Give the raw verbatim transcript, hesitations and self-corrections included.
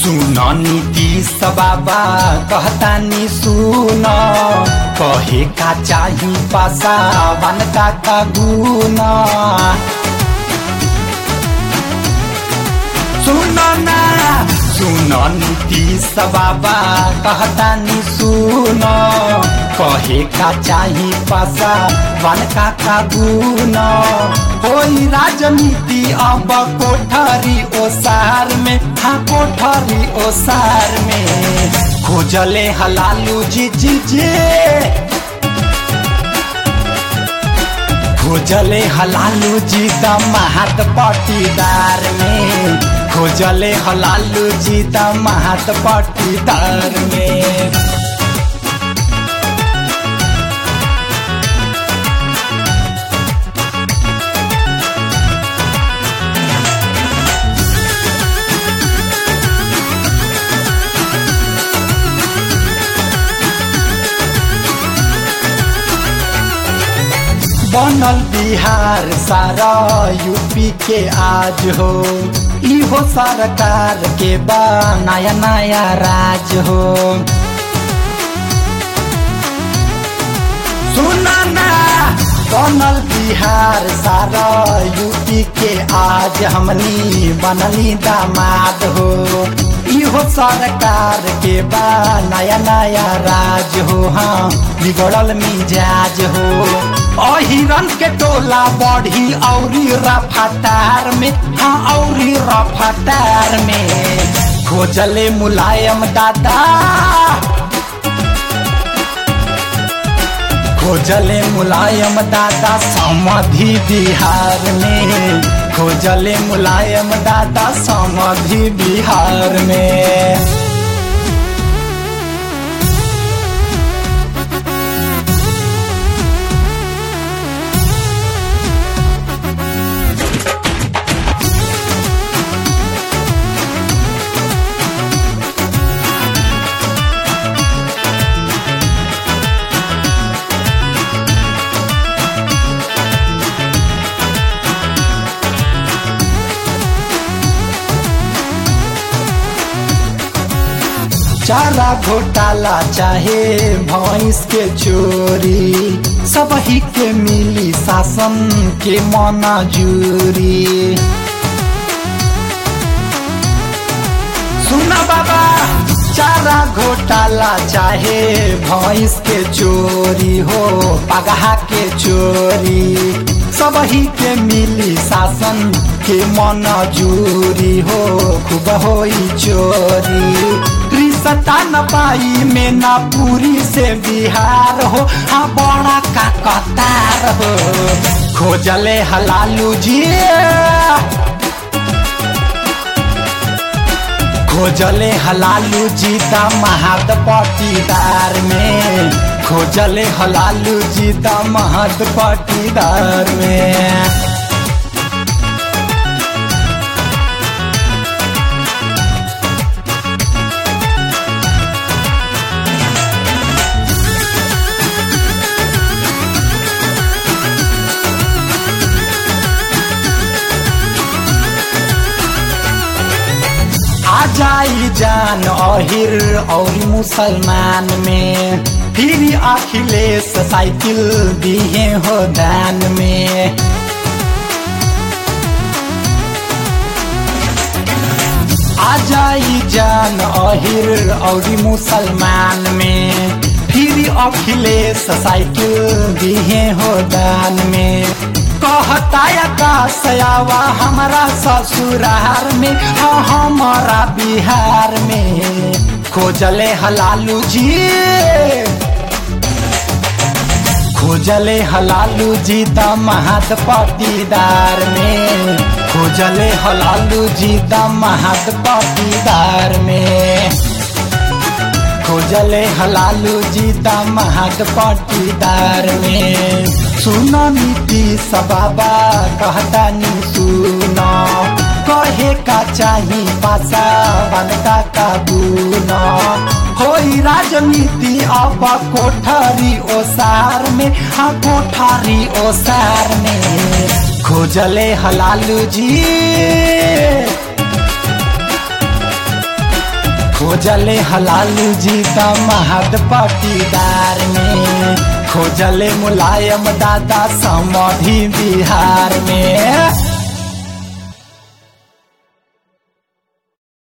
सुन नीतीश बाबा कहतानी सुन कहे का चाही पासावान का का गुण सुन ना सुन नीतीश बाबा कहतानी सुन कहे का चाही पासावान का का गुण होई राजनीति अब कोठरी ओसार में हाँ कोठरी ओसार में खोजले हलालू जी जी जी खोजले हलालू जी द महत पटीदार में खोजले हलालू जी द महत पटीदार में बनल बिहार सारा यूपी के आज हो इहो सरकार के बा नया नया राज हो सुना ना बनल बिहार सारा यूपी के आज हमनी बनली दामाद हो इहो सरकार के बा नया नया राज हो हाँ बिगड़ल मिजाज हो अहिरन के टोला बढ़ी औरी रफ्तार में हाँ औरी रफ्तार में खोजले मुलायम दादा खोजले मुलायम दादा समधि बिहार में खोजले मुलायम दादा समधि बिहार में चारा घोटाला चाहे भैंस के चोरी सब ही के मिली शासन के मंजूरी सुना बाबा चारा घोटाला चाहे भैंस के चोरी हो पगहा के चोरी सब ही के मिली शासन के मंजूरी हो खूब होई चोरी सता न पाई में ना पूरी से बिहार हो हाँ बड़ा का कतार हो खोजले हलालू जी खोजले हलालू जी द महत पटीदार में खोजले हलालू जी द महत पटीदार में जाई जान अहिर और मुसलमान में फिर अखिलेश साइकिल दिए हो दान में आ जाई जान अहिर और मुसलमान में फिर अखिलेश साइकिल दिए हो दान में कहता का सयावा हमारा ससुरार में हाँ हमारा बिहार में खोजले हलालू जी खोजले हलालू जी द महत पटीदार में खोजले हलालू जी द महत पटीदार में खोजले हलालू जी द महत पटीदार में सुन नीतीश बाबा कहतानी सुन कहे का चाही पासावान का का गुण होई राजनीति अब कोठरी ओसार में हाँ कोठरी ओसार में खोजले हलालू जी खोजले हलाल जी महद पटीदार में, खोजले मुलायम दादा समाधि बिहार में।